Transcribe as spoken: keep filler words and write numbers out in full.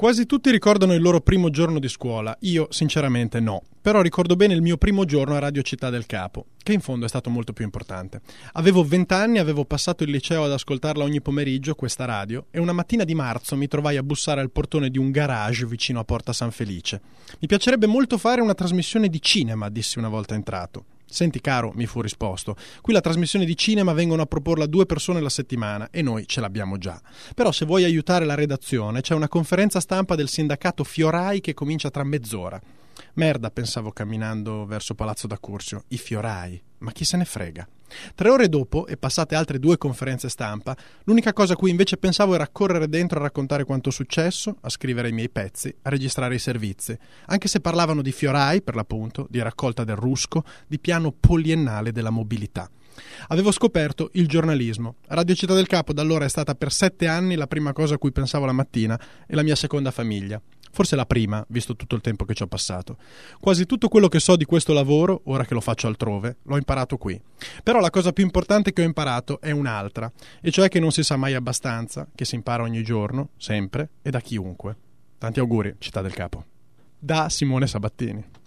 Quasi tutti ricordano il loro primo giorno di scuola, io sinceramente no, però ricordo bene il mio primo giorno a Radio Città del Capo, che in fondo è stato molto più importante. Avevo vent'anni, avevo passato il liceo ad ascoltarla ogni pomeriggio, questa radio, e una mattina di marzo mi trovai a bussare al portone di un garage vicino a Porta San Felice. Mi piacerebbe molto fare una trasmissione di cinema, dissi una volta entrato. Senti caro, mi fu risposto, qui la trasmissione di cinema vengono a proporla due persone alla settimana e noi ce l'abbiamo già. Però se vuoi aiutare la redazione c'è una conferenza stampa del sindacato Fiorai che comincia tra mezz'ora. Merda, pensavo camminando verso Palazzo d'Accursio, i Fiorai, ma chi se ne frega. Tre ore dopo, e passate altre due conferenze stampa, l'unica cosa a cui invece pensavo era correre dentro a raccontare quanto successo, a scrivere i miei pezzi, a registrare i servizi, anche se parlavano di Fiorai, per l'appunto, di raccolta del rusco, di piano poliennale della mobilità. Avevo scoperto il giornalismo. Radio Città del Capo da allora è stata per sette anni la prima cosa a cui pensavo la mattina e la mia seconda famiglia. Forse la prima, visto tutto il tempo che ci ho passato. Quasi tutto quello che so di questo lavoro, ora che lo faccio altrove, l'ho imparato qui. Però la cosa più importante che ho imparato è un'altra, e cioè che non si sa mai abbastanza, che si impara ogni giorno, sempre e da chiunque. Tanti auguri, Città del Capo. Da Simone Sabattini.